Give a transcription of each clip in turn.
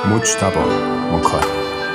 مجتبی مکارم.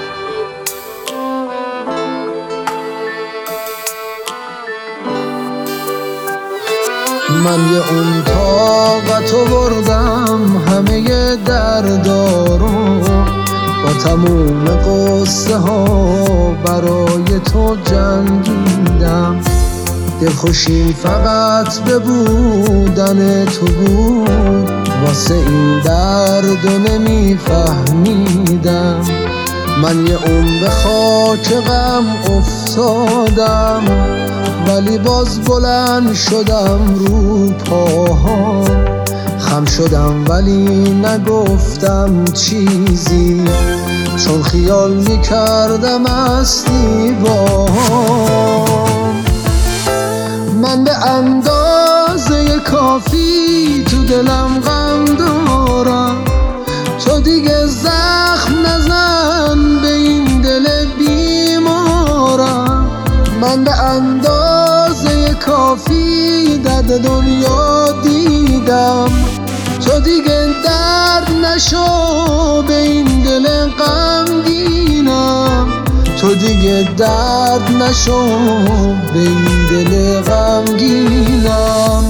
من یه اون طاقتو بردم همه دردارو، با تموم قصه ها برای تو جنگیدم. دلخوشیم فقط به بودن تو بود، واسه این درد نمیفهمیدم. من یه به خاک غم افتادم، ولی باز بلند شدم رو پاهام. خم شدم ولی نگفتم چیزی، چون خیال میکردم استی باهام. من به اندازه کافی تو دلم غم دارم، تو دیگه زخم نزن به این دل بیمارم. من به اندازه کافی درد دنیا دیدم، تو دیگه درد نشو به این دل غمگینم. تو دیگه درد نشو به این دل غمگینم.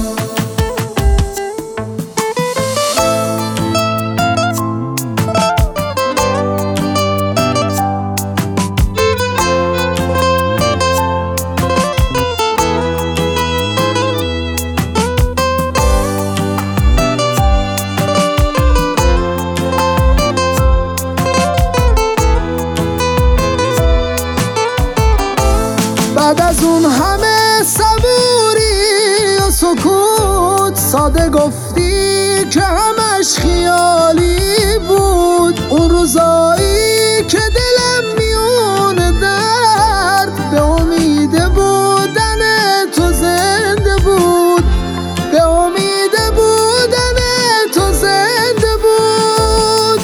بعد از اون همه صبوری و سکوت، ساده گفتی که همش خیالی بود. اون روزایی که دلم میونه درد، به امید بودن تو زنده بود. به امید بودن تو زنده بود.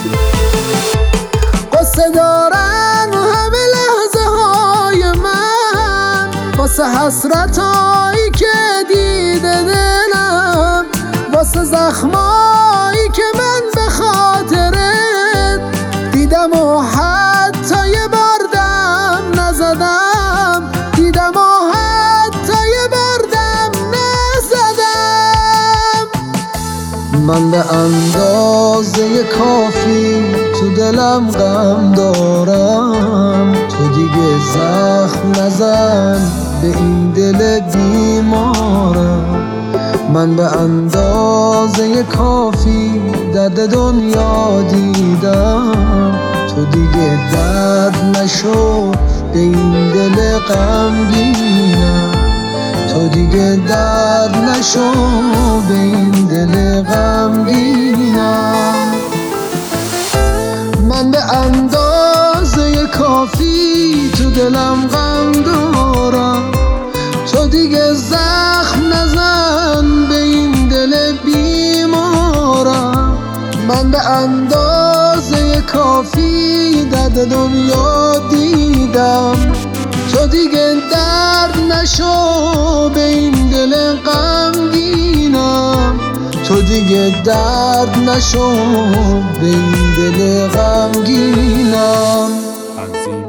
قصه دارن همه لحظه های من، واسه حسرتایی که دیده دلم، واسه زخمایی که من به خاطرت دیدم و حتی یه بار دم نزدم. دیدم و حتی یه بار دم نزدم. من به اندازه کافی تو دلم غم دارم، تو دیگه زخم نزن به این دل بیمارم. من به اندازه کافی درد دنیا دیدم، تو دیگه درد نشو به این دل غمگینم. تو دیگه درد نشو به این دل غمگینم. من به اندازه کافی تو دلم غم دارم، تو دیگه زخم نزن به این دل بیمارم. من به اندازه کافی درد دنیا دیدم، تو دیگه درد نشو به این دل غمگینم. تو دیگه درد نشو به این دل غمگینم.